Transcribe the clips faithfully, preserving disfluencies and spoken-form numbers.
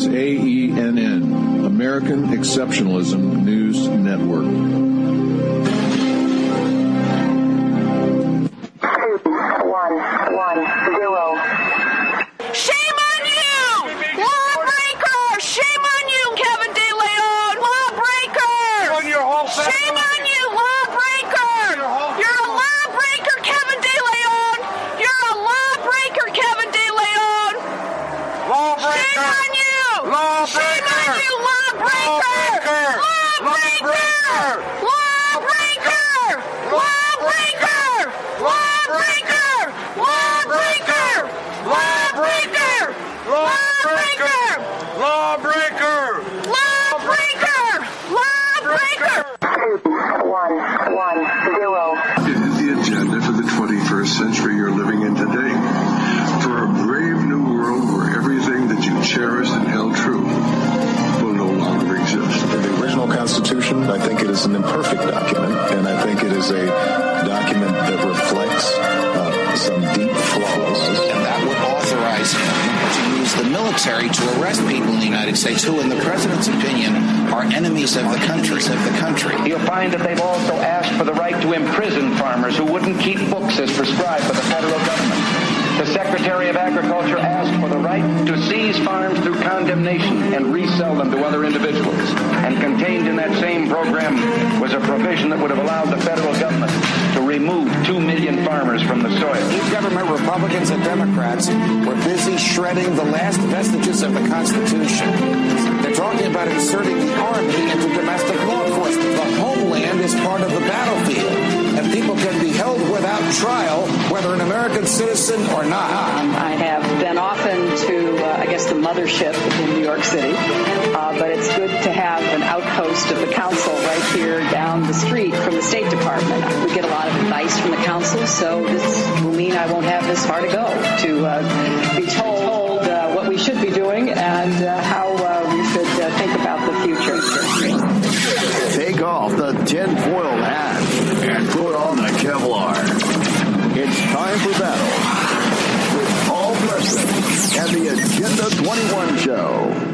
A E N N, American Exceptionalism News Network. One, one, zero. Shame on you! Lawbreaker! Shame on you, Kevin De Leon! Lawbreaker! On your whole family. Shame on you, lawbreaker! You're a lawbreaker, Kevin De Leon! You're a lawbreaker, Kevin De Leon! Lawbreaker! Shame on you! Lawbreaker! Shame on you, lawbreaker! Lawbreaker! Lawbreaker! Lawbreaker! Lawbreaker! Lawbreaker! Lawbreaker! Lawbreaker! Lawbreaker! Lawbreaker! Lawbreaker! One, one, zero. It is the agenda for the twenty-first century you're living in today. For a brave new world where everything that you cherished and held true will no longer exist. The original Constitution, I think it is an imperfect document, and I think it is a document that reflects uh, some deep flaws. And that would authorize him to use the military to arrest people in the United States who, in the president's opinion, are enemies of the country. Of the country. You'll find that they've also asked for the right to imprison farmers who wouldn't keep books as prescribed by the federal government. The Secretary of Agriculture asked for the right to seize farms through condemnation and resell them to other individuals. And contained in that same program was a provision that would have allowed the federal government to remove two million farmers from the soil. Each government, Republicans and Democrats, were busy shredding the last vestiges of the Constitution. They're talking about inserting the Army into domestic law enforcement. The homeland is part of the battlefield, and people can be held without trial, whether an American citizen or not. Um, I have been often to, uh, I guess, the mothership in New York City, uh, but it's good to have an outpost of the council right here down the street from the State Department. We get a lot of advice from the council, so this will mean I won't have this far to go to uh, be told uh, what we should be doing and uh, how uh, we should uh, think about the future. Take off the tinfoil hat and put on the Kevlar. It's time for battle with Paul Preston and the Agenda twenty-one Show.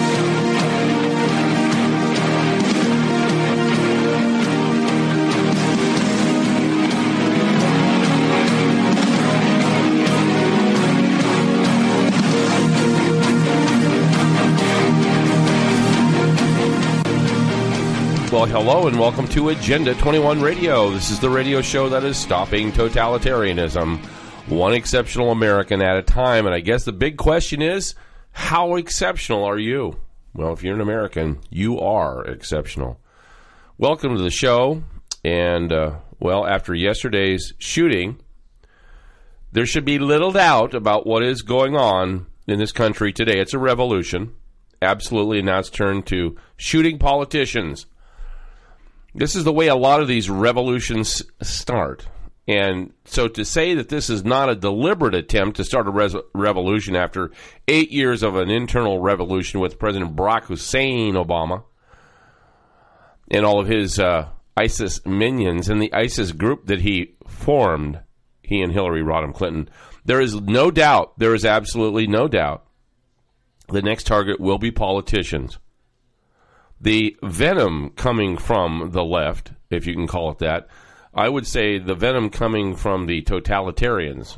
Well, hello and welcome to Agenda twenty-one Radio. This is the radio show that is stopping totalitarianism, one exceptional American at a time. And I guess the big question is, how exceptional are you? Well, if you're an American, you are exceptional. Welcome to the show. And, uh, well, after yesterday's shooting, there should be little doubt about what is going on in this country today. It's a revolution. Absolutely. And now it's turned to shooting politicians. This is the way a lot of these revolutions start. And so to say that this is not a deliberate attempt to start a res- revolution after eight years of an internal revolution with President Barack Hussein Obama and all of his uh, ISIS minions and the ISIS group that he formed, he and Hillary Rodham Clinton, there is no doubt, there is absolutely no doubt, the next target will be politicians. The venom coming from the left, if you can call it that, I would say the venom coming from the totalitarians.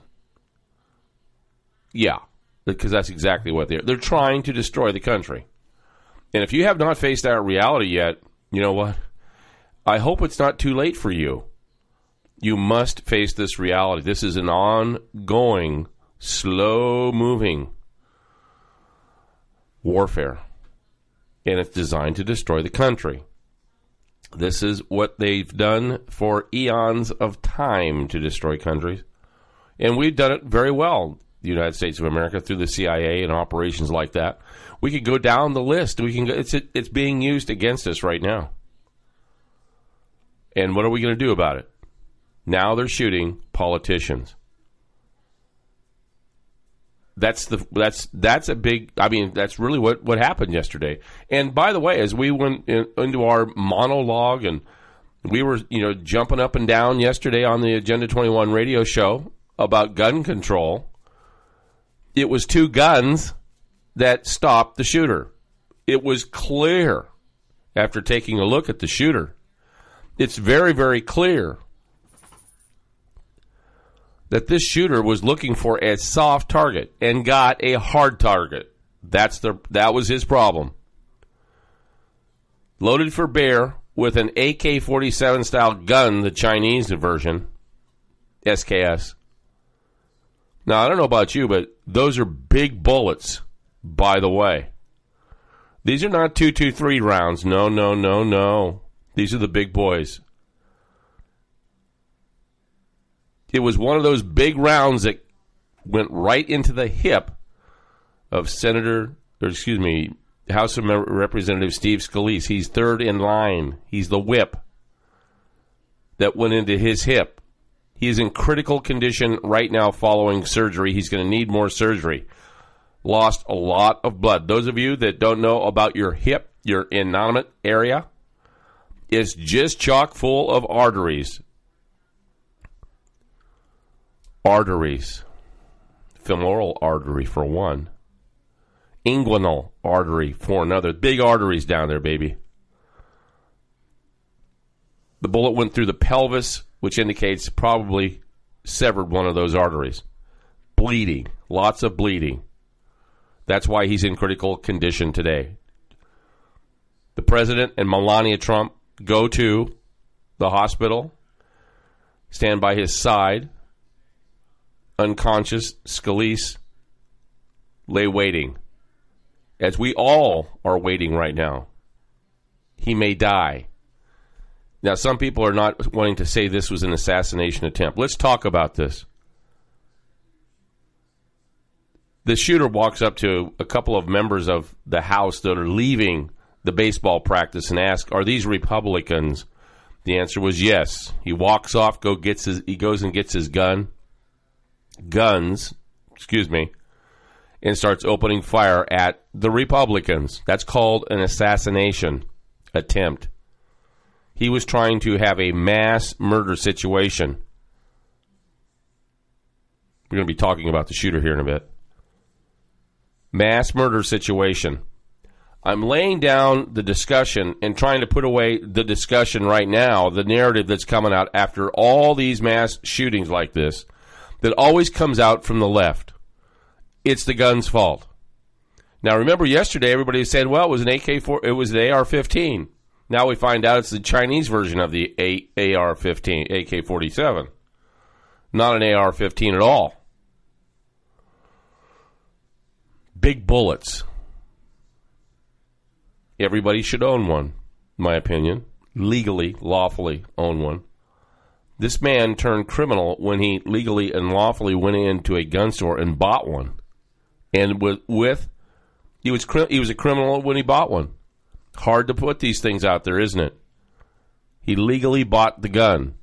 Yeah, because that's exactly what they're. They're trying to destroy the country. And if you have not faced that reality yet, you know what? I hope it's not too late for you. You must face this reality. This is an ongoing, slow-moving warfare. And it's designed to destroy the country. This is what they've done for eons of time to destroy countries. And we've done it very well, the United States of America, through the C I A and operations like that. We could go down the list. We can. Go, it's it's being used against us right now. And what are we going to do about it? Now they're shooting politicians. That's the that's that's a big. I mean, that's really what, what happened yesterday. And by the way, as we went in, into our monologue and we were, you know, jumping up and down yesterday on the Agenda twenty-one radio show about gun control, it was two guns that stopped the shooter. It was clear after taking a look at the shooter. It's very, very clear that this shooter was looking for a soft target and got a hard target. That's the that was his problem. Loaded for bear with an A K forty-seven style gun, the Chinese version, S K S. Now, I don't know about you, but those are big bullets, by the way. These are not two twenty-three rounds. No, no, no, no. These are the big boys. It was one of those big rounds that went right into the hip of Senator, or excuse me, House of Representative Steve Scalise. He's third in line. He's the whip that went into his hip. He is in critical condition right now following surgery. He's going to need more surgery. Lost a lot of blood. Those of you that don't know about your hip, your innominate area, is just chock full of arteries. Arteries. Femoral artery for one. Inguinal artery for another. Big arteries down there, baby. The bullet went through the pelvis, which indicates probably severed one of those arteries. Bleeding. Lots of bleeding. That's why he's in critical condition today. The president and Melania Trump go to the hospital, stand by his side. Unconscious, Scalise lay waiting, as we all are waiting right now. He may die. Now, some people are not wanting to say this was an assassination attempt. Let's talk about this. The shooter walks up to a couple of members of the House that are leaving the baseball practice and asks, "Are these Republicans?" The answer was yes. He walks off, go gets his, he goes and gets his gun. guns, excuse me, and starts opening fire at the Republicans. That's called an assassination attempt. He was trying to have a mass murder situation. We're going to be talking about the shooter here in a bit. Mass murder situation. I'm laying down the discussion and trying to put away the discussion right now, the narrative that's coming out after all these mass shootings like this, that always comes out from the left. It's the gun's fault. Now, remember yesterday everybody said, well, it was an A K four, it was an A R fifteen. Now we find out it's the Chinese version of the A R fifteen, A K forty-seven. Not an A R fifteen at all. Big bullets. Everybody should own one, in my opinion. Legally, lawfully own one. This man turned criminal when he legally and lawfully went into a gun store and bought one. And with, with he was he was a criminal when he bought one. Hard to put these things out there, isn't it? He legally bought the gun.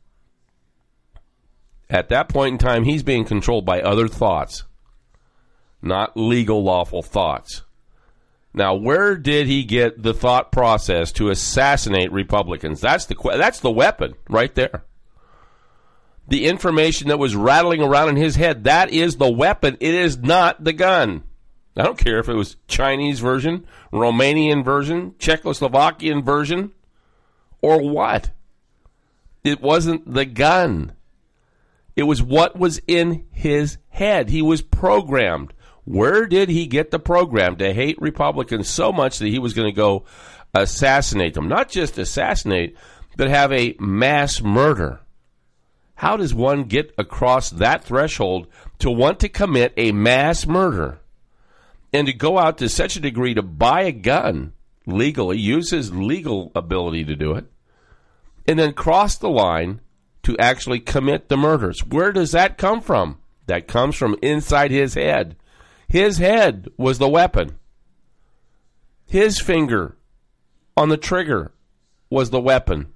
At that point in time, he's being controlled by other thoughts, not legal, lawful thoughts. Now, where did he get the thought process to assassinate Republicans? That's the that's the weapon right there. The information that was rattling around in his head, that is the weapon. It is not the gun. I don't care if it was Chinese version, Romanian version, Czechoslovakian version, or what. It wasn't the gun. It was what was in his head. He was programmed. Where did he get the program to hate Republicans so much that he was going to go assassinate them? Not just assassinate, but have a mass murder. How does one get across that threshold to want to commit a mass murder and to go out to such a degree to buy a gun legally, use his legal ability to do it, and then cross the line to actually commit the murders? Where does that come from? That comes from inside his head. His head was the weapon. His finger on the trigger was the weapon.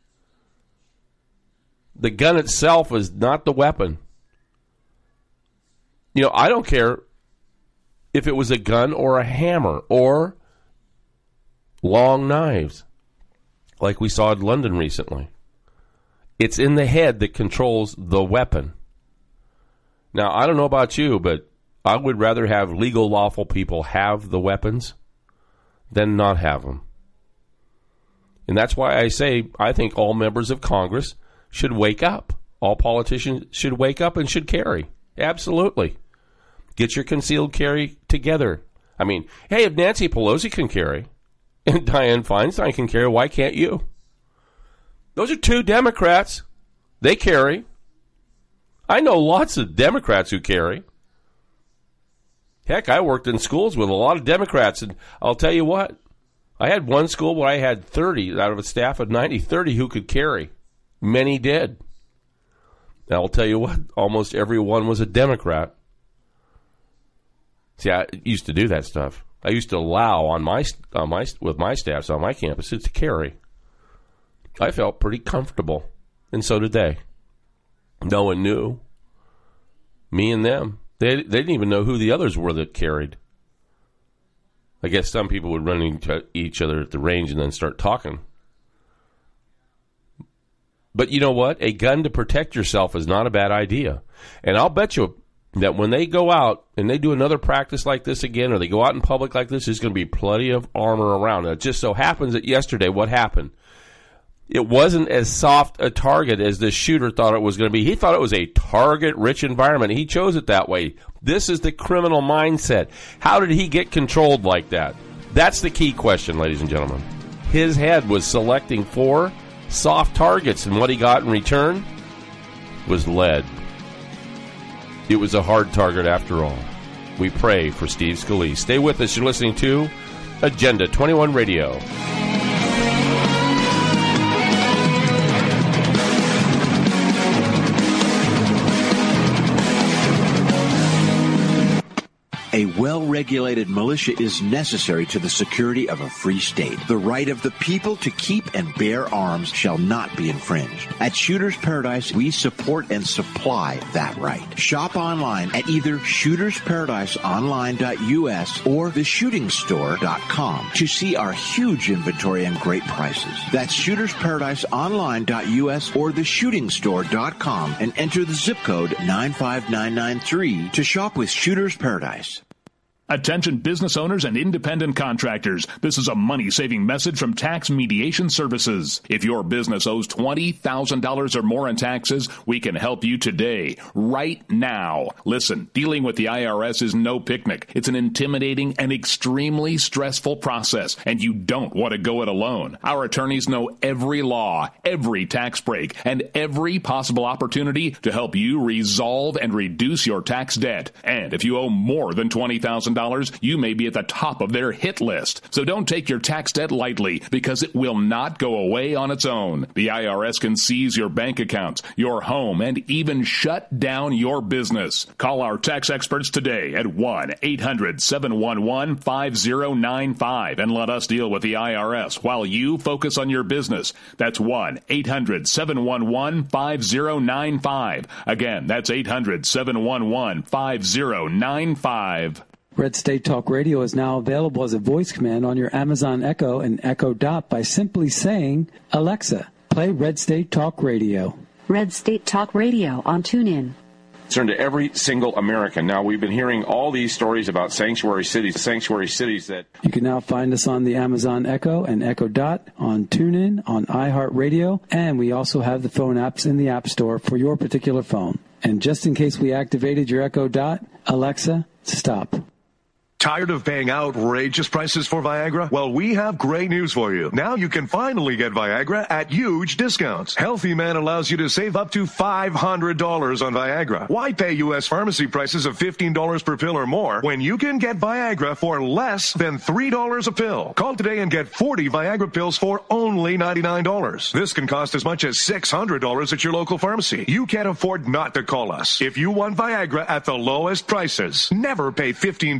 The gun itself was not the weapon. You know, I don't care if it was a gun or a hammer or long knives, like we saw in London recently. It's in the head that controls the weapon. Now, I don't know about you, but I would rather have legal, lawful people have the weapons than not have them. And that's why I say I think all members of Congress should wake up. All politicians should wake up and should carry. Absolutely. Get your concealed carry together. I mean, hey, if Nancy Pelosi can carry and Dianne Feinstein can carry, why can't you? Those are two Democrats. They carry. I know lots of Democrats who carry. Heck, I worked in schools with a lot of Democrats, and I'll tell you what, I had one school where I had thirty out of a staff of ninety, thirty who could carry. Many did. And I'll tell you what, almost everyone was a Democrat. See, I used to do that stuff. I used to allow on my on my with my staffs on my campuses to carry. I felt pretty comfortable, and so did they. No one knew. Me and them. They, they didn't even know who the others were that carried. I guess some people would run into each other at the range and then start talking. But you know what? A gun to protect yourself is not a bad idea. And I'll bet you that when they go out and they do another practice like this again, or they go out in public like this, there's going to be plenty of armor around. It just so happens that yesterday, what happened? It wasn't as soft a target as the shooter thought it was going to be. He thought it was a target-rich environment. He chose it that way. This is the criminal mindset. How did he get controlled like that? That's the key question, ladies and gentlemen. His head was selecting for soft targets, and what he got in return was lead. It was a hard target after all. We pray for Steve Scalise. Stay with us. You're listening to Agenda twenty-one Radio. A well-regulated militia is necessary to the security of a free state. The right of the people to keep and bear arms shall not be infringed. At Shooters Paradise, we support and supply that right. Shop online at either shooters paradise online dot u s or the shooting store dot com to see our huge inventory and great prices. That's shooters paradise online dot u s or the shooting store dot com and enter the zip code nine five nine nine three to shop with Shooters Paradise. Attention business owners and independent contractors. This is a money-saving message from Tax Mediation Services. If your business owes twenty thousand dollars or more in taxes, we can help you today, right now. Listen, dealing with the I R S is no picnic. It's an intimidating and extremely stressful process, and you don't want to go it alone. Our attorneys know every law, every tax break, and every possible opportunity to help you resolve and reduce your tax debt. And if you owe more than twenty thousand dollars, you may be at the top of their hit list. So don't take your tax debt lightly, because it will not go away on its own. The I R S can seize your bank accounts, your home, and even shut down your business. Call our tax experts today at one eight hundred seven one one five zero nine five and let us deal with the I R S while you focus on your business. That's one eight hundred seven one one five zero nine five. Again, that's eight hundred seven one one five zero nine five. Red State Talk Radio is now available as a voice command on your Amazon Echo and Echo Dot by simply saying, Alexa, play Red State Talk Radio. Red State Talk Radio on TuneIn. Concern to every single American. Now, we've been hearing all these stories about sanctuary cities, sanctuary cities that... You can now find us on the Amazon Echo and Echo Dot, on TuneIn, on iHeartRadio, and we also have the phone apps in the App Store for your particular phone. And just in case we activated your Echo Dot, Alexa, stop. Tired of paying outrageous prices for Viagra? Well, we have great news for you. Now you can finally get Viagra at huge discounts. Healthy Man allows you to save up to five hundred dollars on Viagra. Why pay U S pharmacy prices of fifteen dollars per pill or more when you can get Viagra for less than three dollars a pill? Call today and get forty Viagra pills for only ninety-nine dollars. This can cost as much as six hundred dollars at your local pharmacy. You can't afford not to call us. If you want Viagra at the lowest prices, never pay fifteen dollars a pill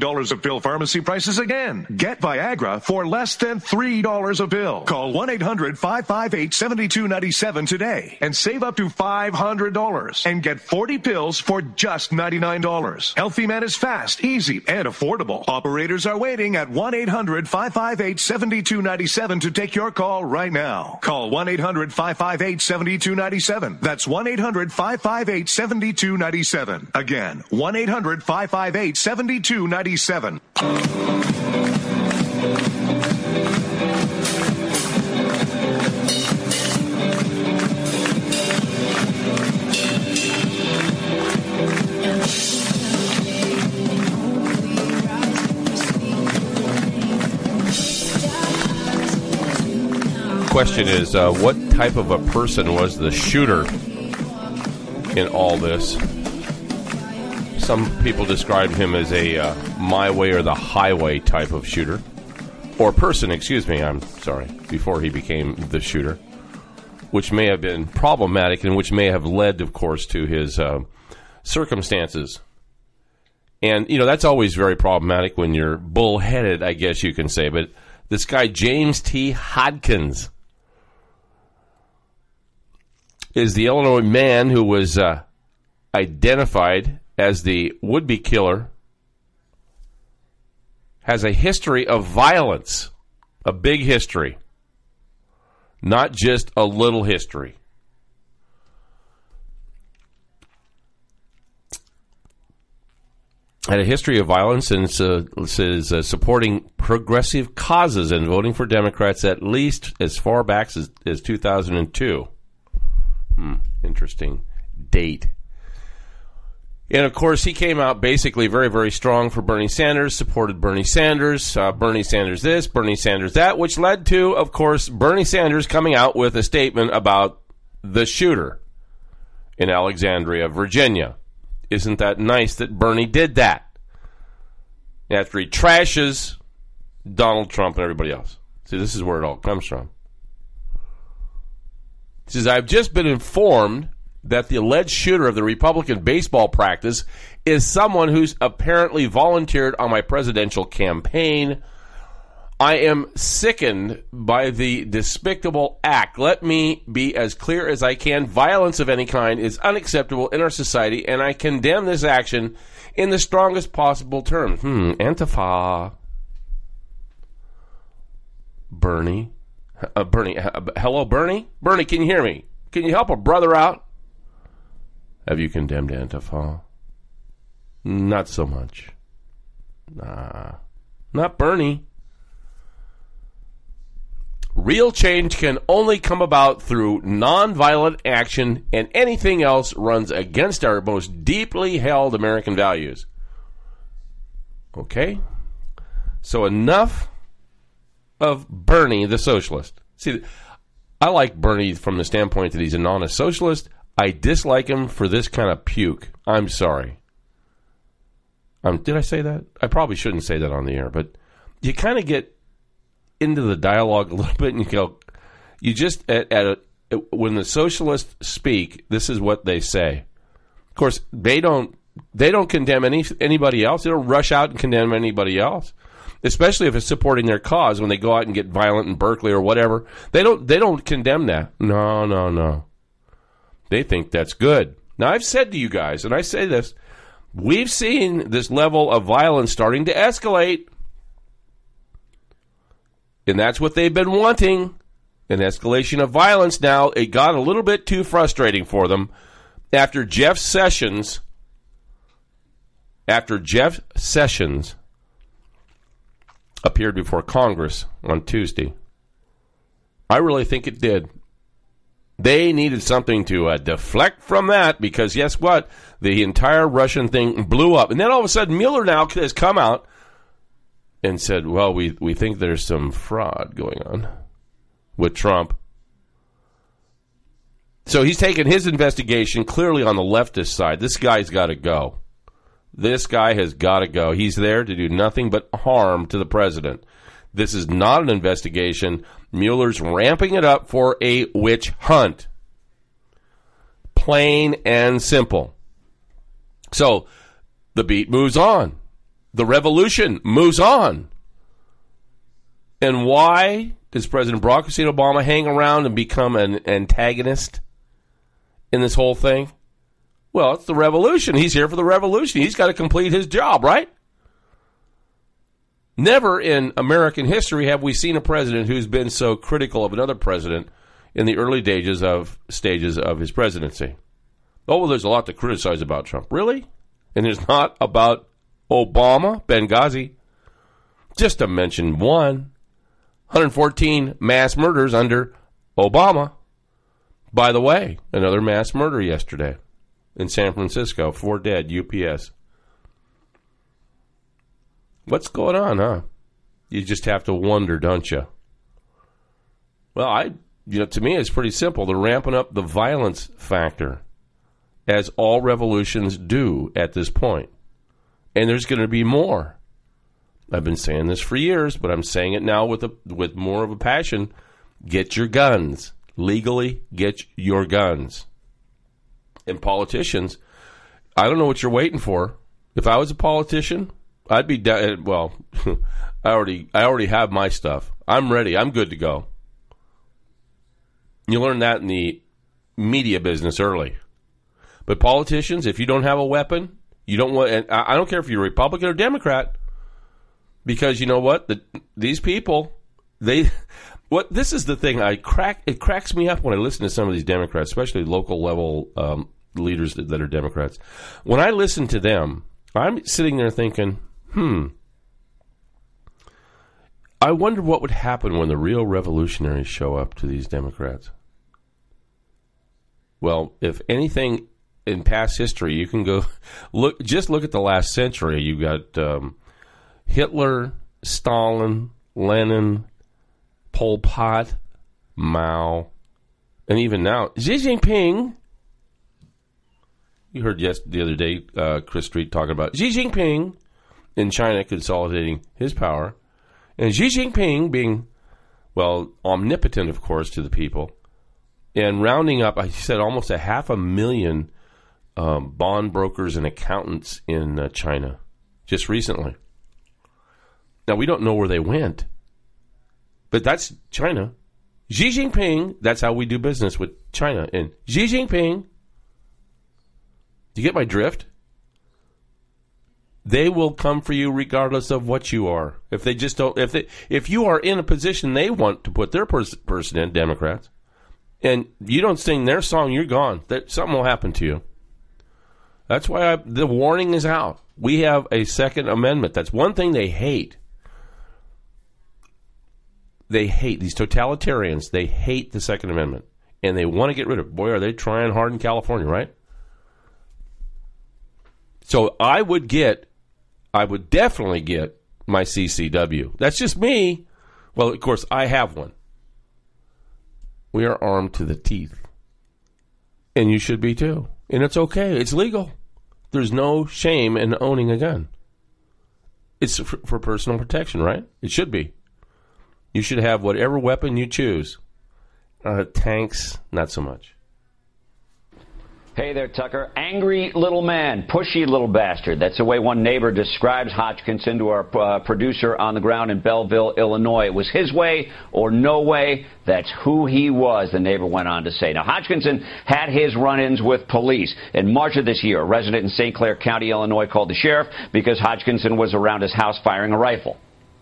pill pharmacy prices again. Get Viagra for less than three dollars a pill. Call one eight hundred five five eight seven two nine seven today and save up to five hundred dollars and get forty pills for just ninety-nine dollars. Healthy Man is fast, easy, and affordable. Operators are waiting at one eight hundred five five eight seven two nine seven to take your call right now. Call one eight hundred five five eight seven two nine seven. That's one eight hundred five five eight seven two nine seven. Again, one eight hundred five five eight seven two nine seven. Question is, uh, what type of a person was the shooter in all this? Some people described him as a uh, my way or the highway type of shooter. Or person, excuse me, I'm sorry, before he became the shooter. Which may have been problematic and which may have led, of course, to his uh, circumstances. And, you know, that's always very problematic when you're bullheaded, I guess you can say. But this guy, James T. Hodgkins, is the Illinois man who was uh, identified as the would-be killer, has a history of violence, a big history, not just a little history. Had a history of violence and uh, is uh, supporting progressive causes and voting for Democrats at least as far back as, as two thousand two. Hmm, interesting date. And, of course, he came out basically very, very strong for Bernie Sanders, supported Bernie Sanders, uh, Bernie Sanders this, Bernie Sanders that, which led to, of course, Bernie Sanders coming out with a statement about the shooter in Alexandria, Virginia. Isn't that nice that Bernie did that? After he trashes Donald Trump and everybody else. See, this is where it all comes from. He says, I've just been informed that the alleged shooter of the Republican baseball practice is someone who's apparently volunteered on my presidential campaign. I am sickened by the despicable act. Let me be as clear as I can. Violence of any kind is unacceptable in our society, and I condemn this action in the strongest possible terms. Hmm, Antifa. Bernie. Uh, Bernie. Uh, hello, Bernie? Bernie, can you hear me? Can you help a brother out? Have you condemned Antifa? Not so much. Nah. Not Bernie. Real change can only come about through nonviolent action, and anything else runs against our most deeply held American values. Okay? So enough of Bernie the socialist. See, I like Bernie from the standpoint that he's an honest socialist. I dislike him for this kind of puke. I'm sorry. Um, did I say that? I probably shouldn't say that on the air, but you kind of get into the dialogue a little bit and you go, you just, at, at a, when the socialists speak, this is what they say. Of course, they don't, they don't condemn any anybody else. They don't rush out and condemn anybody else, especially if it's supporting their cause when they go out and get violent in Berkeley or whatever. They don't, they don't condemn that. No, no, no. They think that's good. Now, I've said to you guys, and I say this, we've seen this level of violence starting to escalate. And that's what they've been wanting, an escalation of violence. Now, it got a little bit too frustrating for them after Jeff Sessions, after Jeff Sessions appeared before Congress on Tuesday. I really think it did. They needed something to uh, deflect from that because, guess what? The entire Russian thing blew up. And then all of a sudden, Mueller now has come out and said, well, we, we think there's some fraud going on with Trump. So he's taken his investigation clearly on the leftist side. This guy's got to go. This guy has got to go. He's there to do nothing but harm to the president. This is not an investigation. Mueller's ramping it up for a witch hunt. Plain and simple. So the beat moves on. The revolution moves on. And why does President Barack Hussein Obama hang around and become an antagonist in this whole thing? Well, it's the revolution. He's here for the revolution. He's got to complete his job, right? Never in American history have we seen a president who's been so critical of another president in the early stages of stages of his presidency. Oh, well, there's a lot to criticize about Trump. Really? And there's not about Obama, Benghazi. Just to mention one. one hundred fourteen mass murders under Obama. By the way, another mass murder yesterday in San Francisco. Four dead, U P S. What's going on, huh? You just have to wonder, don't you? Well, I, you know, to me, it's pretty simple. They're ramping up the violence factor, as all revolutions do at this point. And there's going to be more. I've been saying this for years, but I'm saying it now with a, with more of a passion. Get your guns. Legally, get your guns. And politicians, I don't know what you're waiting for. If I was a politician, I'd be down. Well, I already, I already have my stuff. I'm ready. I'm good to go. You learn that in the media business early. But politicians, if you don't have a weapon, you don't want. And I don't care if you're Republican or Democrat, because you know what? The, these people, they. What this is the thing. I crack. It cracks me up when I listen to some of these Democrats, especially local level um, leaders that, that are Democrats. When I listen to them, I'm sitting there thinking, hmm. I wonder what would happen when the real revolutionaries show up to these Democrats. Well, if anything in past history, you can go look. Just look at the last century. You got um, Hitler, Stalin, Lenin, Pol Pot, Mao, and even now Xi Jinping. You heard yes the other day, uh, Chris Street talking about Xi Jinping in China consolidating his power, and Xi Jinping being, well, omnipotent, of course, to the people, and rounding up, I said almost a half a million um, bond brokers and accountants in uh, China just recently. Now, we don't know where they went, but that's China. Xi Jinping, that's how we do business with China. And Xi Jinping, do you get my drift? They will come for you regardless of what you are. If they just don't, if they, if you are in a position they want to put their pers- person in, Democrats, and you don't sing their song, you're gone. That, something will happen to you. That's why I, the warning is out. We have a Second Amendment. That's one thing they hate. They hate these totalitarians. They hate the Second Amendment, and they want to get rid of it. Boy, are they trying hard in California, right? So I would get, I would definitely get my C C W. That's just me. Well, of course, I have one. We are armed to the teeth. And you should be too. And it's okay. It's legal. There's no shame in owning a gun. It's for, for personal protection, right? It should be. You should have whatever weapon you choose. Uh, tanks, not so much. Hey there, Tucker. Angry little man, pushy little bastard. That's the way one neighbor describes Hodgkinson to our uh, producer on the ground in Belleville, Illinois. It was his way or no way. That's who he was, the neighbor went on to say. Now, Hodgkinson had his run-ins with police. In March of this year, a resident in Saint Clair County, Illinois, called the sheriff because Hodgkinson was around his house firing a rifle.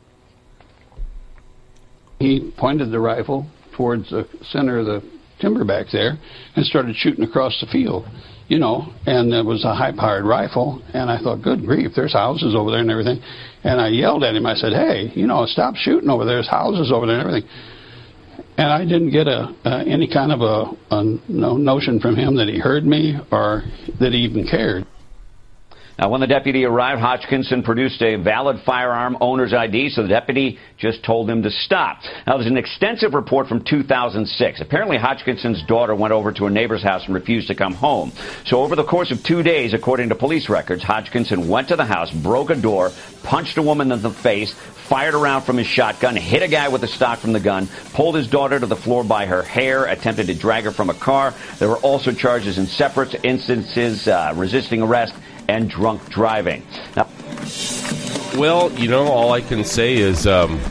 He pointed the rifle towards the center of the timber back there and started shooting across the field, you know, and it was a high-powered rifle, and I thought, good grief, there's houses over there and everything. And I yelled at him. I said, hey, you know, stop shooting over there. There's houses over there and everything. And I didn't get a uh, any kind of a, a no notion from him that he heard me or that he even cared. Now, when the deputy arrived, Hodgkinson produced a valid firearm owner's I D, so the deputy just told him to stop. Now, there's an extensive report from two thousand six. Apparently, Hodgkinson's daughter went over to a neighbor's house and refused to come home. So over the course of two days, according to police records, Hodgkinson went to the house, broke a door, punched a woman in the face, fired around from his shotgun, hit a guy with the stock from the gun, pulled his daughter to the floor by her hair, attempted to drag her from a car. There were also charges in separate instances, uh, resisting arrest and drunk driving. Now, Well, you know, all I can say is um,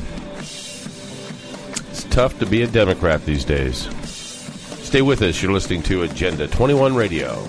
it's tough to be a Democrat these days. Stay with us. You're listening to Agenda twenty-one Radio.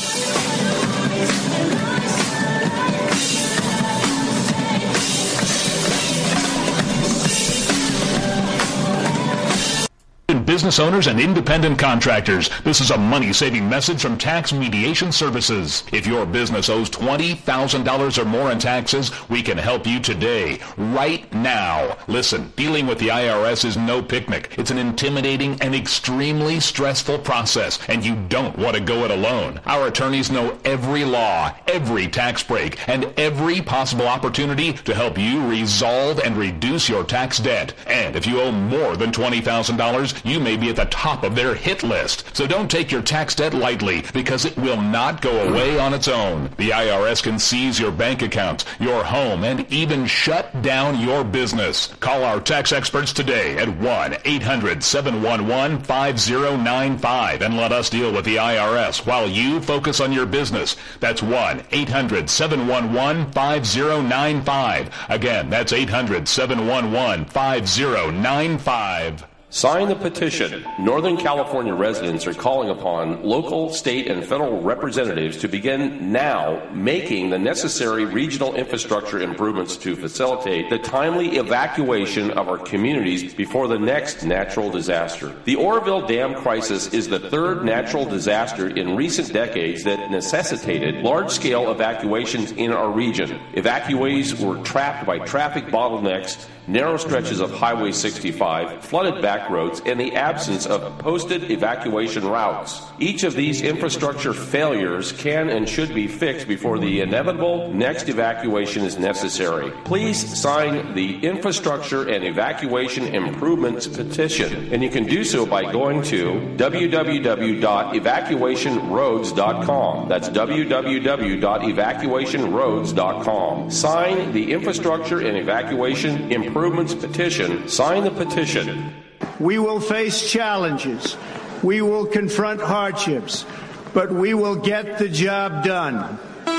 Business owners and independent contractors. This is a money-saving message from Tax Mediation Services. If your business owes twenty thousand dollars or more in taxes, we can help you today, right now. Listen, dealing with the I R S is no picnic. It's an intimidating and extremely stressful process, and you don't want to go it alone. Our attorneys know every law, every tax break, and every possible opportunity to help you resolve and reduce your tax debt. And if you owe more than twenty thousand dollars, you may be at the top of their hit list. So don't take your tax debt lightly, because it will not go away on its own. The I R S can seize your bank accounts, your home, and even shut down your business. Call our tax experts today at one eight hundred seven one one five zero nine five and let us deal with the I R S while you focus on your business. That's one eight hundred seven one one five zero nine five. Again, that's eight hundred seven one one five zero nine five. Sign the petition. Northern California residents are calling upon local, state, and federal representatives to begin now making the necessary regional infrastructure improvements to facilitate the timely evacuation of our communities before the next natural disaster. The Oroville Dam crisis is the third natural disaster in recent decades that necessitated large-scale evacuations in our region. Evacuees were trapped by traffic bottlenecks, narrow stretches of Highway sixty-five, flooded back roads, and the absence of posted evacuation routes. Each of these infrastructure failures can and should be fixed before the inevitable next evacuation is necessary. Please sign the Infrastructure and Evacuation Improvements Petition, and you can do so by going to w w w dot evacuation roads dot com. That's w w w dot evacuation roads dot com. Sign the Infrastructure and Evacuation Improvements Petition. Sign the petition. We will face challenges. We will confront hardships, but we will get the job done.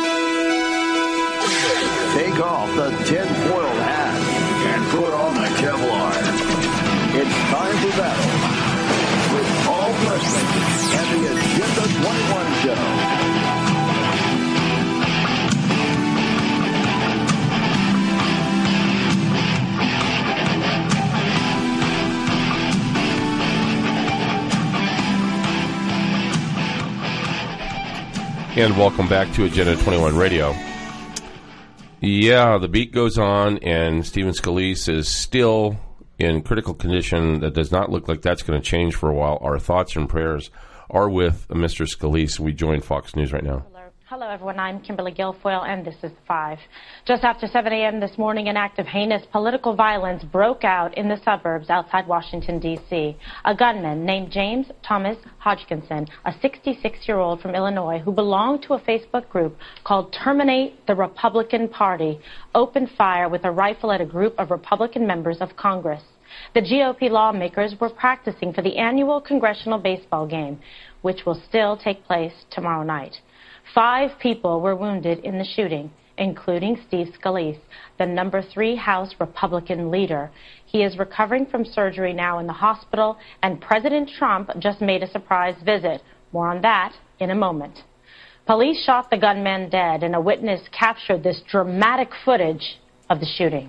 Take off the tinfoil hat and put on the Kevlar. It's time for battle with Paul Preston and the Agenda twenty-one Show. And welcome back to Agenda twenty-one Radio. Yeah, the beat goes on, and Stephen Scalise is still in critical condition. That does not look like that's going to change for a while. Our thoughts and prayers are with Mister Scalise. We join Fox News right now. Hello, everyone. I'm Kimberly Guilfoyle, and this is Five. Just after seven a.m. this morning, an act of heinous political violence broke out in the suburbs outside Washington, D C A gunman named James Thomas Hodgkinson, a sixty-six-year-old from Illinois who belonged to a Facebook group called Terminate the Republican Party, opened fire with a rifle at a group of Republican members of Congress. The G O P lawmakers were practicing for the annual congressional baseball game, which will still take place tomorrow night. Five people were wounded in the shooting, including Steve Scalise, the number three House Republican leader. He is recovering from surgery now in the hospital, and President Trump just made a surprise visit. More on that in a moment. Police shot the gunman dead, and a witness captured this dramatic footage of the shooting.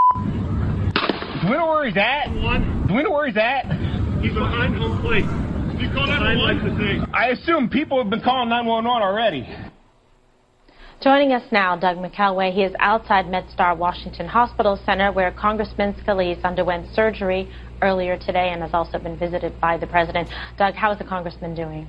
He's at? Do we know where he's at? He's behind home plate. I assume people have been calling nine one one already. Joining us now, Doug McElway. He is outside MedStar Washington Hospital Center, where Congressman Scalise underwent surgery earlier today and has also been visited by the president. Doug, how is the congressman doing?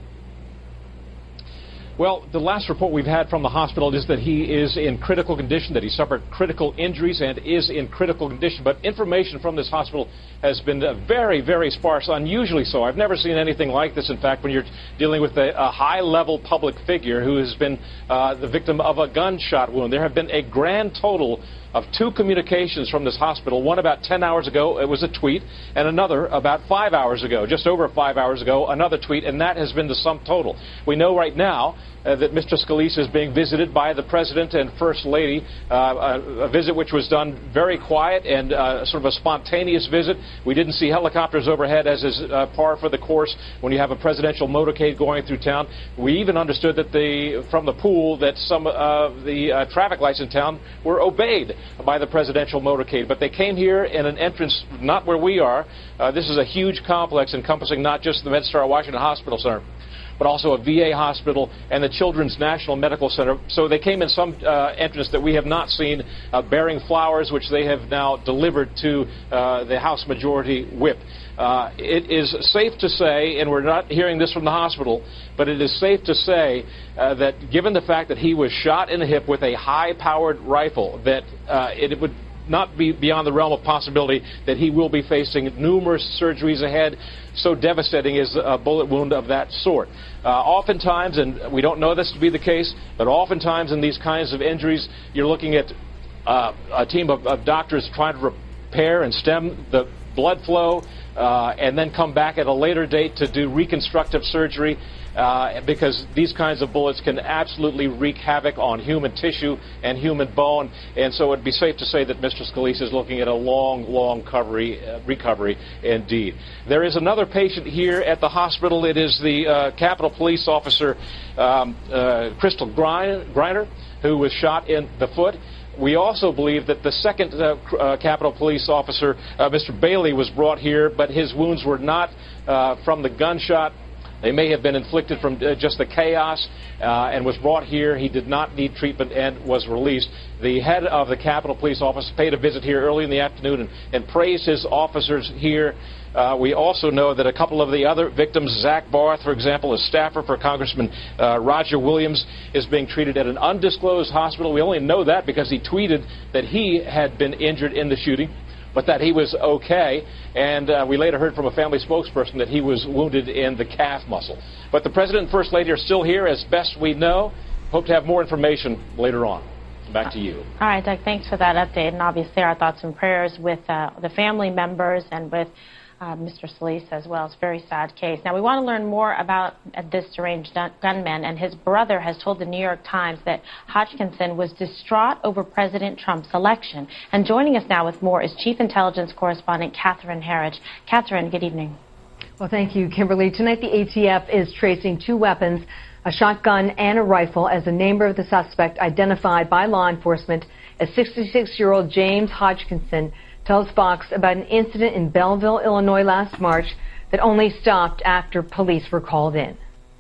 Well, the last report we've had from the hospital is that he is in critical condition, that he suffered critical injuries and is in critical condition. But information from this hospital has been uh, very, very sparse, unusually so. I've never seen anything like this, in fact, when you're dealing with a, a high-level public figure who has been uh, the victim of a gunshot wound. There have been a grand total of two communications from this hospital, one about ten hours ago, it was a tweet, and another about five hours ago, just over five hours ago, another tweet, and that has been the sum total. We know right now uh, that Mister Scalise is being visited by the President and First Lady, uh, a, a visit which was done very quiet and uh, sort of a spontaneous visit. We didn't see helicopters overhead, as is uh, par for the course when you have a presidential motorcade going through town. We even understood that the, from the pool that some of the uh, traffic lights in town were obeyed by the presidential motorcade. But they came here in an entrance not where we are. Uh, this is a huge complex encompassing not just the MedStar Washington Hospital Center, but also a V A hospital and the Children's National Medical Center. So they came in some uh, entrance that we have not seen, uh, bearing flowers, which they have now delivered to uh, the House Majority Whip. Uh, it is safe to say, and we're not hearing this from the hospital, but it is safe to say uh, that given the fact that he was shot in the hip with a high-powered rifle, that uh, it would not be beyond the realm of possibility that he will be facing numerous surgeries ahead. So devastating is a bullet wound of that sort. Uh, oftentimes, and we don't know this to be the case, but oftentimes in these kinds of injuries, you're looking at uh, a team of, of doctors trying to repair and stem the blood flow, uh, and then come back at a later date to do reconstructive surgery, uh, because these kinds of bullets can absolutely wreak havoc on human tissue and human bone. And so it would be safe to say that Mister Scalise is looking at a long, long recovery, uh, recovery indeed. There is another patient here at the hospital. It is the uh, Capitol Police Officer, um, uh, Crystal Griner, who was shot in the foot. We also believe that the second uh, uh, Capitol Police Officer, uh, Mister Bailey, was brought here, but his wounds were not uh, from the gunshot. They may have been inflicted from uh, just the chaos, uh, and was brought here. He did not need treatment and was released. The head of the Capitol Police Office paid a visit here early in the afternoon and, and praised his officers here. Uh, we also know that a couple of the other victims, Zach Barth, for example, a staffer for Congressman uh, Roger Williams, is being treated at an undisclosed hospital. We only know that because he tweeted that he had been injured in the shooting, but that he was okay. And uh, we later heard from a family spokesperson that he was wounded in the calf muscle. But the President and First Lady are still here, as best we know. Hope to have more information later on. Back to you. All right, Doug, thanks for that update. And obviously our thoughts and prayers with uh, the family members and with Uh, Mister Scalise as well. It's a very sad case. Now, we want to learn more about uh, this deranged gunman, and his brother has told the New York Times that Hodgkinson was distraught over President Trump's election. And joining us now with more is Chief Intelligence Correspondent Catherine Herridge. Catherine, good evening. Well, thank you, Kimberly. Tonight, the A T F is tracing two weapons, a shotgun and a rifle, as the name of the suspect identified by law enforcement as sixty-six-year-old James Hodgkinson tells Fox about an incident in Belleville, Illinois last March that only stopped after police were called in.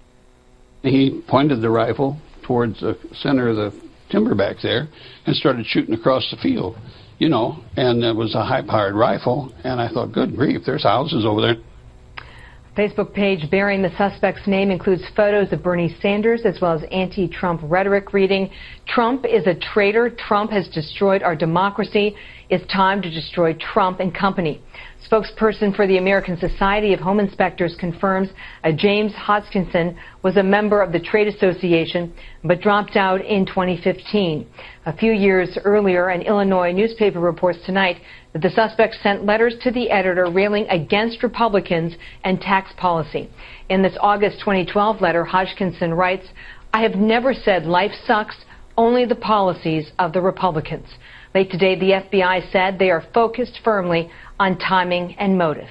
He pointed the rifle towards the center of the timber back there and started shooting across the field, you know, and it was a high-powered rifle, and I thought, good grief, there's houses over there. Facebook page bearing the suspect's name includes photos of Bernie Sanders as well as anti-Trump rhetoric reading, "Trump is a traitor. Trump has destroyed our democracy. It's time to destroy Trump and company." Spokesperson for the American Society of Home Inspectors confirms a James Hodgkinson was a member of the trade association but dropped out in twenty fifteen. A few years earlier, an Illinois newspaper reports tonight that the suspect sent letters to the editor railing against Republicans and tax policy. In this August twenty twelve letter, Hodgkinson writes, "I have never said life sucks, only the policies of the Republicans." Late today, the F B I said they are focused firmly on timing and motive.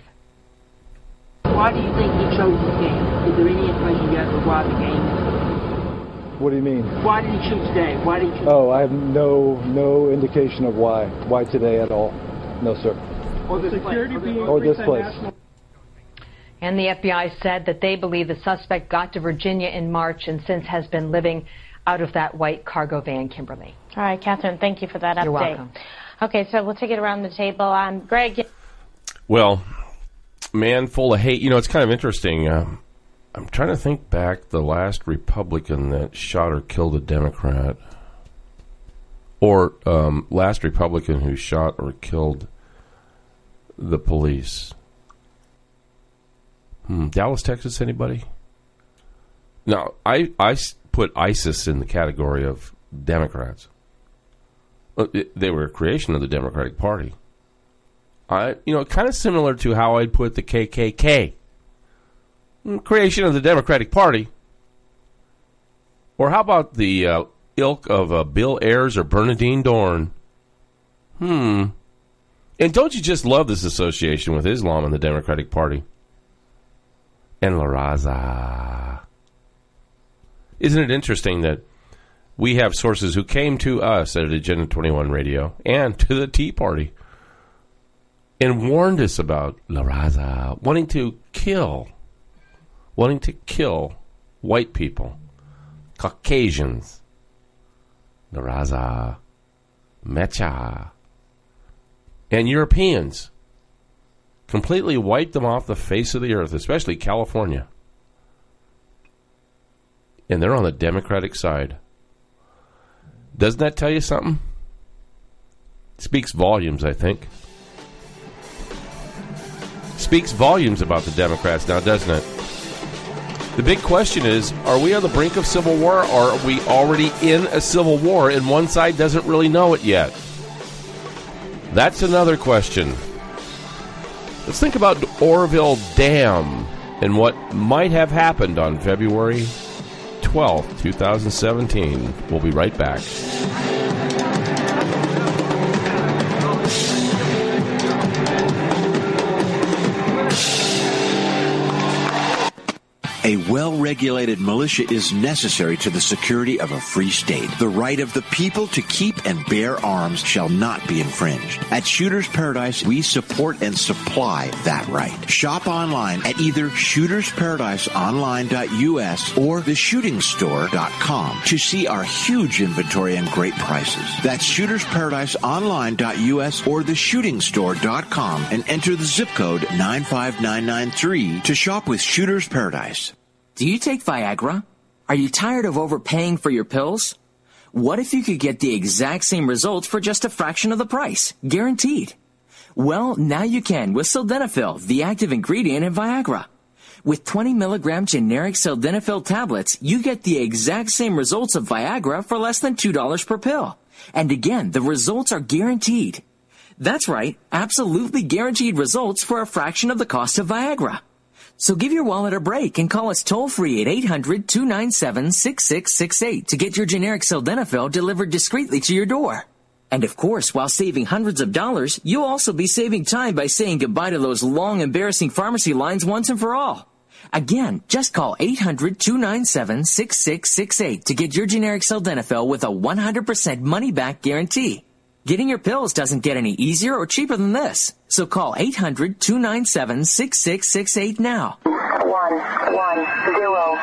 Why do you think he chose this game? Is there any information yet of why the game? What do you mean? Why did he shoot today? Why did he shoot? Oh, I have no no indication of why. Why today at all? No, sir. Or this place. Or this place. And the F B I said that they believe the suspect got to Virginia in March and since has been living out of that white cargo van, Kimberly. All right, Catherine, thank you for that update. You're welcome. Okay, so we'll take it around the table. Um, Greg. Well, man full of hate. You know, it's kind of interesting. Uh, I'm trying to think back the last Republican that shot or killed a Democrat. Or um, last Republican who shot or killed the police. Hmm, Dallas, Texas, anybody? Now, I, I put ISIS in the category of Democrats. They were a creation of the Democratic Party. I, you know, kind of similar to how I'd put the K K K. Creation of the Democratic Party. Or how about the uh, ilk of uh, Bill Ayers or Bernadine Dorn? Hmm. And don't you just love this association with Islam and the Democratic Party? And La Raza. Isn't it interesting that we have sources who came to us at Agenda twenty-one Radio and to the Tea Party and warned us about La Raza wanting to kill, wanting to kill white people, Caucasians, La Raza, Mecha, and Europeans. Completely wiped them off the face of the earth, especially California. And they're on the Democratic side. Doesn't that tell you something? Speaks volumes, I think. Speaks volumes about the Democrats now, doesn't it? The big question is, are we on the brink of civil war, or are we already in a civil war and one side doesn't really know it yet? That's another question. Let's think about Oroville Dam and what might have happened on February twelfth, twenty seventeen. We'll be right back. A well-regulated militia is necessary to the security of a free state. The right of the people to keep and bear arms shall not be infringed. At Shooters Paradise, we support and supply that right. Shop online at either shooters paradise online dot U S or the shooting store dot com to see our huge inventory and great prices. That's shooters paradise online dot U S or the shooting store dot com and enter the zip code nine five nine nine three to shop with Shooters Paradise. Do you take Viagra? Are you tired of overpaying for your pills? What if you could get the exact same results for just a fraction of the price? Guaranteed. Well, now you can with Sildenafil, the active ingredient in Viagra. With twenty milligram generic Sildenafil tablets, you get the exact same results of Viagra for less than two dollars per pill. And again, the results are guaranteed. That's right, absolutely guaranteed results for a fraction of the cost of Viagra. So give your wallet a break and call us toll-free at eight hundred, two nine seven, six six six eight to get your generic Sildenafil delivered discreetly to your door. And of course, while saving hundreds of dollars, you'll also be saving time by saying goodbye to those long, embarrassing pharmacy lines once and for all. Again, just call eight hundred, two nine seven, six six six eight to get your generic Sildenafil with a one hundred percent money-back guarantee. Getting your pills doesn't get any easier or cheaper than this. So call eight hundred, two nine seven, six six six eight now. One, one, zero.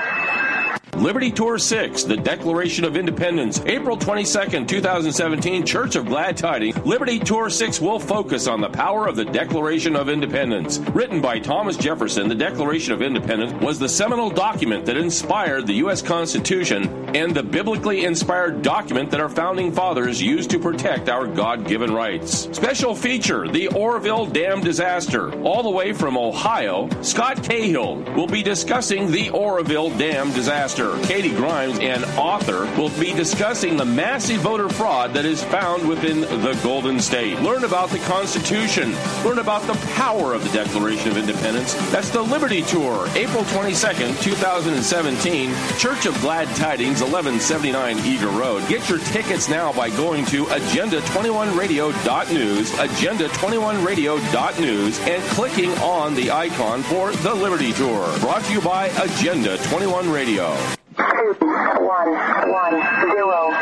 Liberty Tour six, the Declaration of Independence, April twenty-second, twenty seventeen, Church of Glad Tidings. Liberty Tour six will focus on the power of the Declaration of Independence. Written by Thomas Jefferson, the Declaration of Independence was the seminal document that inspired the U S Constitution and the biblically inspired document that our founding fathers used to protect our God-given rights. Special feature, the Oroville Dam disaster. All the way from Ohio, Scott Cahill will be discussing the Oroville Dam disaster. Katie Grimes, an author, will be discussing the massive voter fraud that is found within the Golden State. Learn about the Constitution. Learn about the power of the Declaration of Independence. That's the Liberty Tour, April twenty-second, twenty seventeen, Church of Glad Tidings, eleven seventy-nine Eager Road. Get your tickets now by going to agenda twenty-one radio dot news, agenda twenty-one radio dot news, and clicking on the icon for the Liberty Tour. Brought to you by Agenda twenty-one Radio. One, one, zero.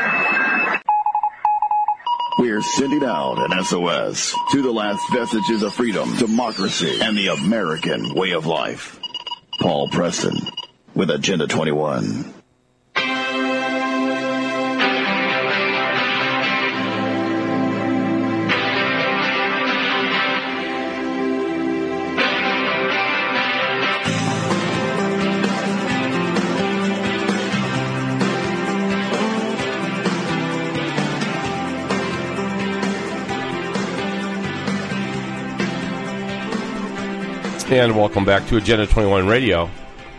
We're sending out an S O S to the last vestiges of freedom, democracy, and the American way of life. Paul Preston with Agenda twenty-one. And welcome back to Agenda twenty-one Radio.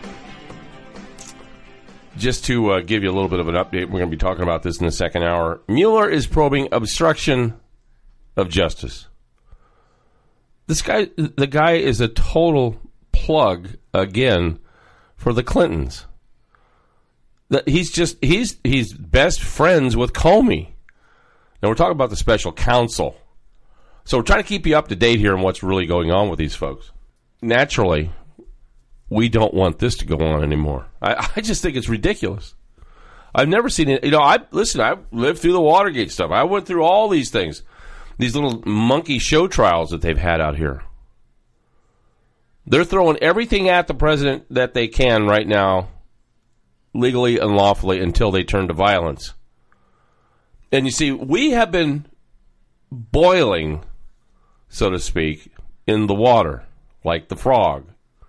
Just to uh, give you a little bit of an update, we're going to be talking about this in the second hour. Mueller is probing obstruction of justice. This guy, the guy is a total plug, again, for the Clintons. That he's just, he's, he's best friends with Comey. Now, we're talking about the special counsel. So we're trying to keep you up to date here on what's really going on with these folks. Naturally, we don't want this to go on anymore. I, I just think it's ridiculous. I've never seen it. You know, I listen, I lived through the Watergate stuff. I went through all these things, these little monkey show trials that they've had out here. They're throwing everything at the president that they can right now, legally and lawfully, until they turn to violence. And you see, we have been boiling, so to speak, in the water. Like the frog.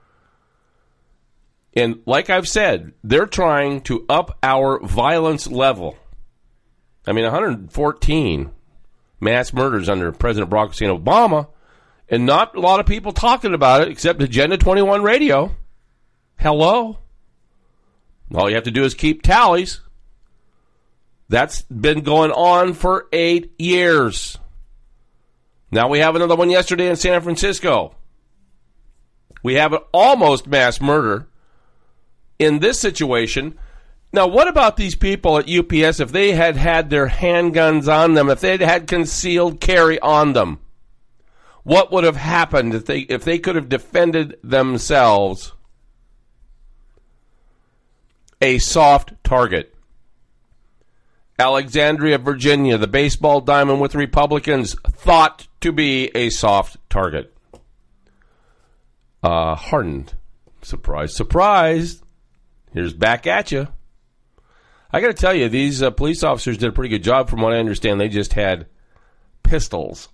And like I've said, they're trying to up our violence level. I mean, one hundred fourteen mass murders under President Barack Hussein Obama, and not a lot of people talking about it except Agenda twenty-one Radio. Hello? All you have to do is keep tallies. That's been going on for eight years. Now we have another one yesterday in San Francisco. We have an almost mass murder in this situation. Now, what about these people at U P S if they had had their handguns on them, if they had had concealed carry on them? What would have happened if they if they could have defended themselves? A soft target. Alexandria, Virginia, the baseball diamond with Republicans, thought to be a soft target. Uh, hardened. Surprise, surprise. Here's back at you. I got to tell you, these uh, police officers did a pretty good job. From what I understand, they just had pistols.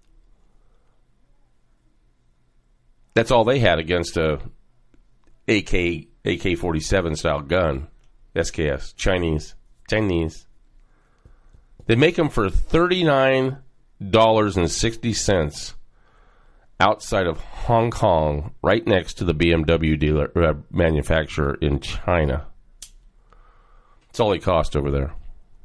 That's all they had against a A K A K forty-seven style gun. S K S. Chinese. Chinese. They make them for thirty-nine dollars and sixty cents. Outside of Hong Kong, right next to the B M W dealer uh, manufacturer in China. That's all they cost over there.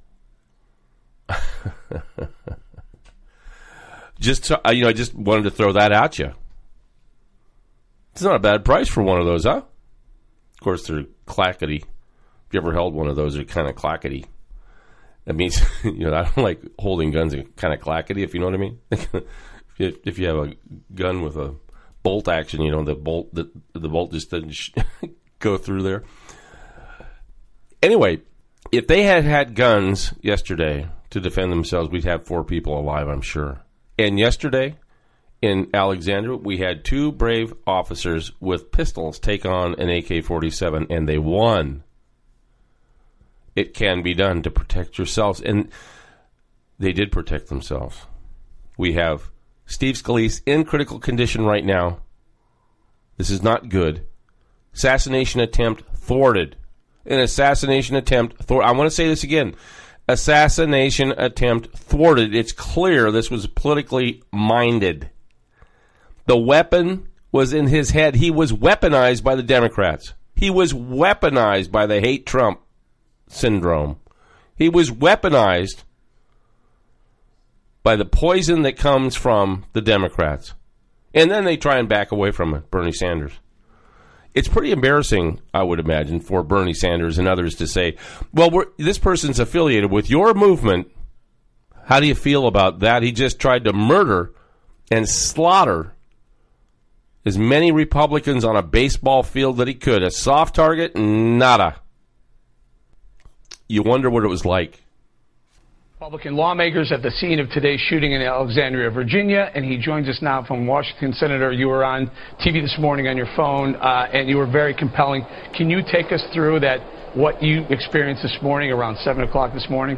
just to, you know, I just wanted to throw that at you. It's not a bad price for one of those, huh? Of course, they're clackety. If you ever held one of those, they're kind of clackety. That means, you know, I don't like holding guns and kind of clackety, if you know what I mean. If you have a gun with a bolt action, you know, the bolt the, the bolt just doesn't sh- go through there. Anyway, if they had had guns yesterday to defend themselves, we'd have four people alive, I'm sure. And yesterday in Alexandria, we had two brave officers with pistols take on an A K forty-seven, and they won. It can be done to protect yourselves, and they did protect themselves. We have Steve Scalise in critical condition right now. This is not good. Assassination attempt thwarted. An assassination attempt thwarted. I want to say this again. Assassination attempt thwarted. It's clear this was politically minded. The weapon was in his head. He was weaponized by the Democrats. He was weaponized by the hate Trump syndrome. He was weaponized by the poison that comes from the Democrats. And then they try and back away from it, Bernie Sanders. It's pretty embarrassing, I would imagine, for Bernie Sanders and others to say, well, we're, this person's affiliated with your movement. How do you feel about that? He just tried to murder and slaughter as many Republicans on a baseball field that he could. A soft target? Nada. You wonder what it was like. Republican lawmakers at the scene of today's shooting in Alexandria, Virginia, and he joins us now from Washington. Senator, you were on T V this morning on your phone, uh, and you were very compelling. Can you take us through that, what you experienced this morning around seven o'clock this morning?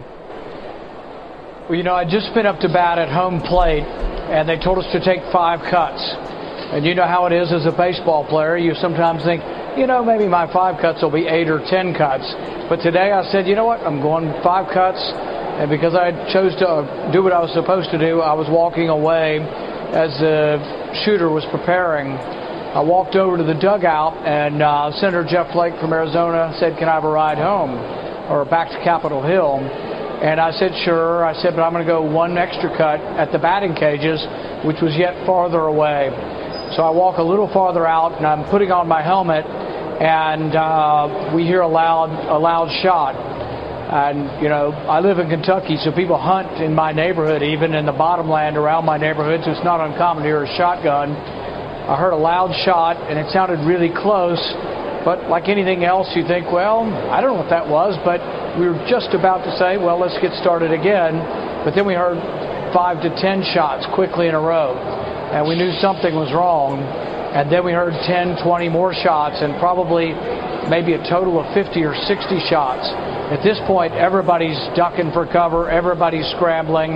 Well, you know, I'd just been up to bat at home plate, and they told us to take five cuts. And you know how it is as a baseball player. You sometimes think, you know, maybe my five cuts will be eight or ten cuts. But today I said, you know what, I'm going five cuts. And because I chose to do what I was supposed to do, I was walking away as the shooter was preparing. I walked over to the dugout, and uh, Senator Jeff Flake from Arizona said, can I have a ride home or back to Capitol Hill? And I said, sure. I said, but I'm going to go one extra cut at the batting cages, which was yet farther away. So I walk a little farther out, and I'm putting on my helmet, and uh, we hear a loud, a loud shot. And, you know, I live in Kentucky, so people hunt in my neighborhood, even in the bottomland around my neighborhood, so it's not uncommon to hear a shotgun. I heard a loud shot, and it sounded really close. But like anything else, you think, well, I don't know what that was, but we were just about to say, well, let's get started again. But then we heard five to ten shots quickly in a row, and we knew something was wrong. And then we heard ten, twenty more shots, and probably maybe a total of fifty or sixty shots. At this point, everybody's ducking for cover, everybody's scrambling.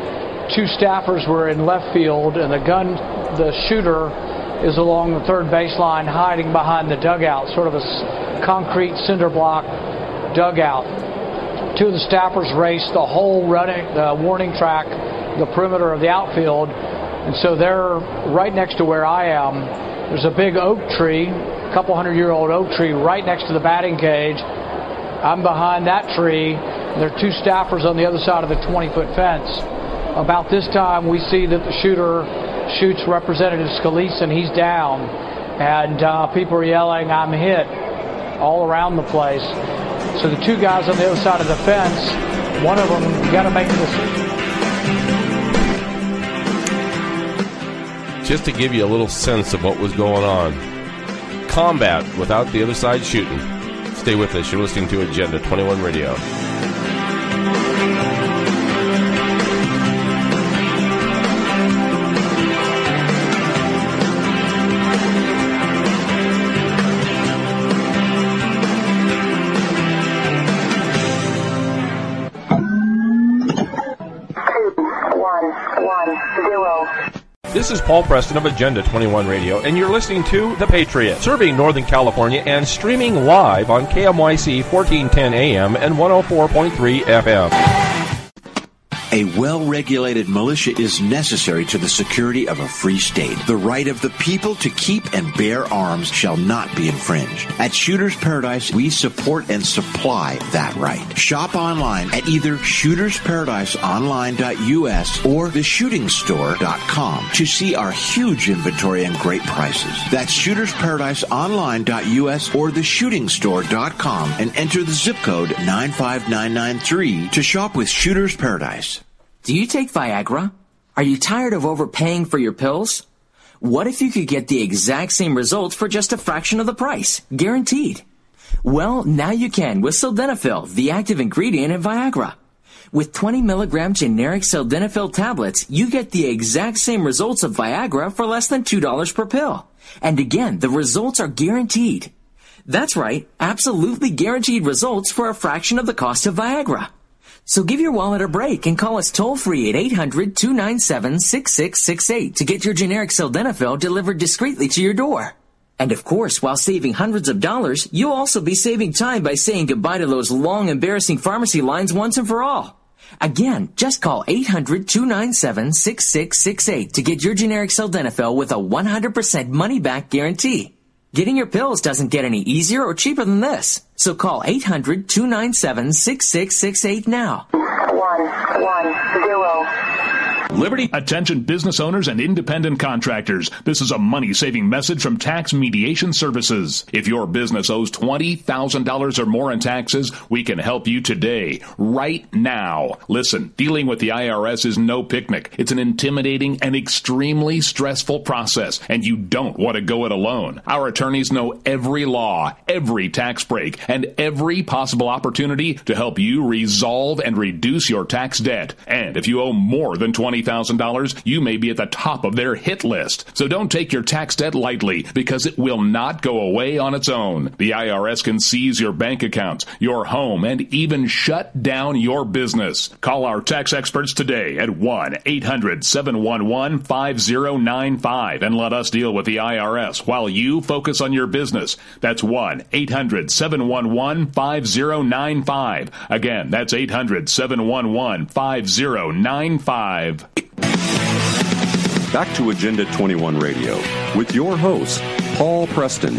Two staffers were in left field, and the gun, the shooter, is along the third baseline hiding behind the dugout, sort of a concrete cinder block dugout. Two of the staffers raced the whole running, the warning track, the perimeter of the outfield, and so they're right next to where I am. There's a big oak tree, a couple hundred year old oak tree right next to the batting cage. I'm behind that tree. There are two staffers on the other side of the twenty foot fence. About this time, we see that the shooter shoots Representative Scalise, and he's down. And uh, people are yelling, I'm hit, all around the place. So the two guys on the other side of the fence, one of them got to make a decision. Just to give you a little sense of what was going on. Combat without the other side shooting. Stay with us. You're listening to Agenda twenty-one Radio. This is Paul Preston of Agenda twenty-one Radio, and you're listening to The Patriot, serving Northern California and streaming live on K M Y C fourteen ten A M and one oh four point three F M. A well-regulated militia is necessary to the security of a free state. The right of the people to keep and bear arms shall not be infringed. At Shooters Paradise, we support and supply that right. Shop online at either shooters paradise online dot U S or the shooting store dot com to see our huge inventory and great prices. That's shooters paradise online dot U S or the shooting store dot com and enter the zip code nine five nine nine three to shop with Shooters Paradise. Do you take Viagra? Are you tired of overpaying for your pills? What if you could get the exact same results for just a fraction of the price? Guaranteed. Well, now you can with Sildenafil, the active ingredient in Viagra. With twenty milligram generic Sildenafil tablets, you get the exact same results of Viagra for less than two dollars per pill. And again, the results are guaranteed. That's right, absolutely guaranteed results for a fraction of the cost of Viagra. So give your wallet a break and call us toll-free at eight hundred, two nine seven, six six six eight to get your generic Sildenafil delivered discreetly to your door. And of course, while saving hundreds of dollars, you'll also be saving time by saying goodbye to those long, embarrassing pharmacy lines once and for all. Again, just call eight hundred, two nine seven, six six six eight to get your generic Sildenafil with a one hundred percent money-back guarantee. Getting your pills doesn't get any easier or cheaper than this. So call eight hundred, two nine seven, six six six eight now. One, one, zero. Liberty. Attention business owners and independent contractors. This is a money-saving message from Tax Mediation Services. If your business owes twenty thousand dollars or more in taxes, we can help you today, right now. Listen, dealing with the I R S is no picnic. It's an intimidating and extremely stressful process, and you don't want to go it alone. Our attorneys know every law, every tax break, and every possible opportunity to help you resolve and reduce your tax debt. And if you owe more than twenty thousand dollars, you may be at the top of their hit list. So don't take your tax debt lightly, because it will not go away on its own. The I R S can seize your bank accounts, your home, and even shut down your business. Call our tax experts today at one eight hundred seven one one five zero nine five and let us deal with the I R S while you focus on your business. That's one eight hundred seven one one five zero nine five. Again, that's eight hundred seven one one five zero nine five. Back to Agenda twenty-one Radio with your host, Paul Preston.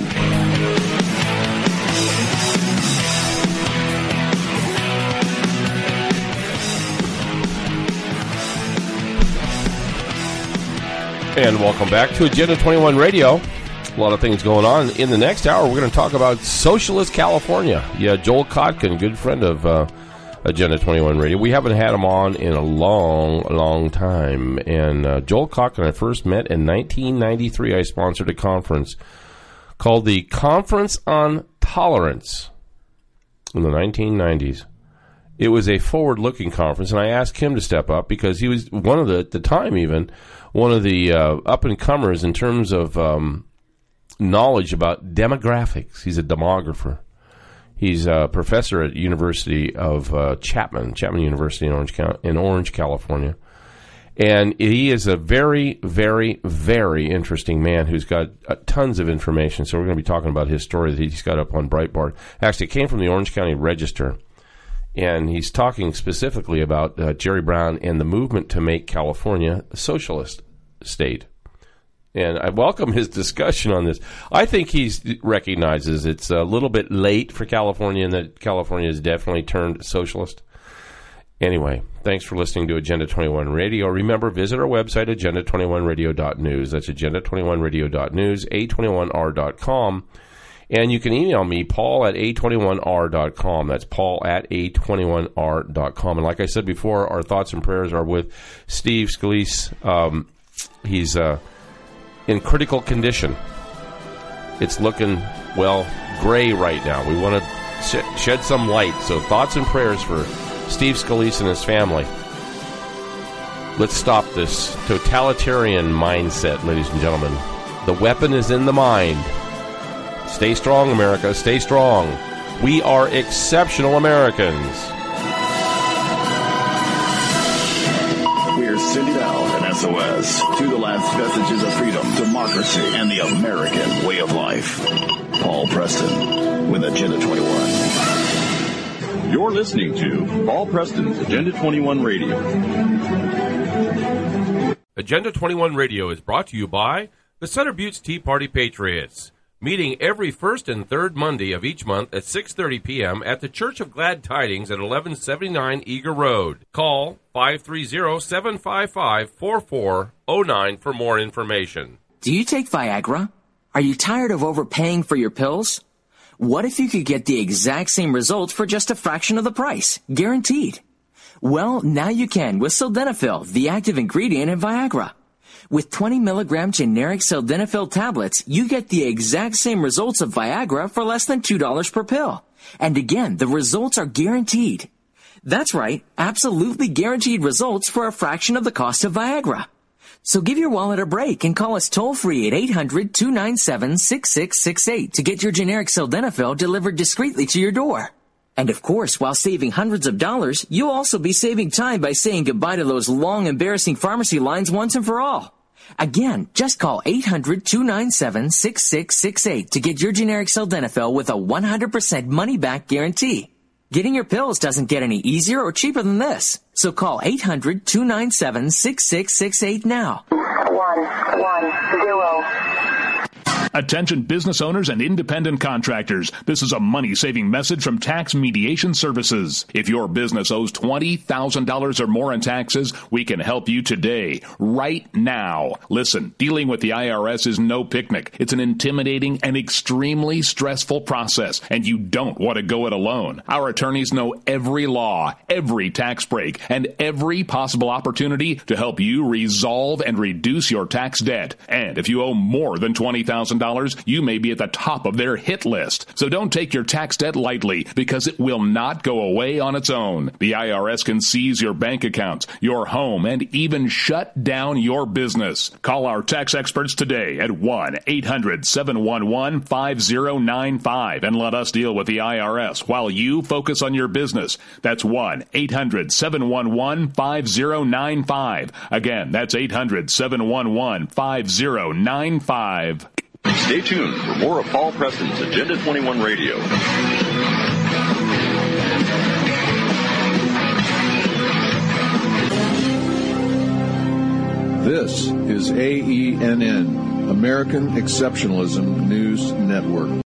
And welcome back to Agenda twenty-one Radio. A lot of things going on. In the next hour, we're going to talk about Socialist California. Yeah, Joel Kotkin, good friend of uh, Agenda twenty-one Radio. We haven't had him on in a long, long time. And uh, Joel Kotkin, I first met in nineteen ninety-three. I sponsored a conference called the Conference on Tolerance in the nineteen nineties. It was a forward-looking conference, and I asked him to step up because he was one of the, at the time even, one of the uh, up-and-comers in terms of um, knowledge about demographics. He's a demographer. He's a professor at University of uh, Chapman, Chapman University in Orange, in Orange, California. And he is a very, very, very interesting man who's got uh, tons of information. So we're going to be talking about his story that he's got up on Breitbart. Actually, it came from the Orange County Register. And he's talking specifically about uh, Jerry Brown and the movement to make California a socialist state. And I welcome his discussion on this. I think he recognizes it's a little bit late for California and that California has definitely turned socialist. Anyway, thanks for listening to Agenda twenty-one Radio. Remember, visit our website, agenda twenty-one radio dot news. That's agenda twenty-one radio dot news, a twenty-one r dot com. And you can email me, paul at a twenty-one r dot com. That's paul at a twenty-one r dot com. And like I said before, our thoughts and prayers are with Steve Scalise. Um, he's uh, in critical condition. It's looking, well, gray right now. We want to sh- shed some light. So thoughts and prayers for Steve Scalise and his family. Let's stop this totalitarian mindset, ladies and gentlemen. The weapon is in the mind. Stay strong, America. Stay strong. We are exceptional Americans. We're sending out an S O S to the last vestiges of freedom, democracy, and the American way of life. Paul Preston with Agenda twenty-one. You're listening to Paul Preston's Agenda twenty-one Radio. Agenda twenty-one Radio is brought to you by the Center Butte's Tea Party Patriots. Meeting every first and third Monday of each month at six thirty p.m. at the Church of Glad Tidings at eleven seventy-nine Eager Road. Call five three zero, seven five five, four four zero nine for more information. Do you take Viagra? Are you tired of overpaying for your pills? What if you could get the exact same results for just a fraction of the price? Guaranteed. Well, now you can with Sildenafil, the active ingredient in Viagra. With twenty milligram generic Sildenafil tablets, you get the exact same results of Viagra for less than two dollars per pill. And again, the results are guaranteed. That's right, absolutely guaranteed results for a fraction of the cost of Viagra. So give your wallet a break and call us toll-free at eight hundred, two nine seven, six six six eight to get your generic Sildenafil delivered discreetly to your door. And of course, while saving hundreds of dollars, you'll also be saving time by saying goodbye to those long, embarrassing pharmacy lines once and for all. Again, just call eight hundred, two nine seven, six six six eight to get your generic Sildenafil with a one hundred percent money-back guarantee. Getting your pills doesn't get any easier or cheaper than this. So call eight hundred, two nine seven, six six six eight now. One, one, zero. Attention business owners and independent contractors. This is a money-saving message from Tax Mediation Services. If your business owes twenty thousand dollars or more in taxes, we can help you today, right now. Listen, dealing with the I R S is no picnic. It's an intimidating and extremely stressful process, and you don't want to go it alone. Our attorneys know every law, every tax break, and every possible opportunity to help you resolve and reduce your tax debt. And if you owe more than twenty thousand dollars, you may be at the top of their hit list. So don't take your tax debt lightly, because it will not go away on its own. The I R S can seize your bank accounts, your home, and even shut down your business. Call our tax experts today at one eight hundred seven one one five zero nine five and let us deal with the I R S while you focus on your business. That's one eight hundred seven one one five zero nine five. Again, that's eight hundred seven one one five zero nine five. Stay tuned for more of Paul Preston's Agenda twenty-one Radio. This is A E N N, American Exceptionalism News Network.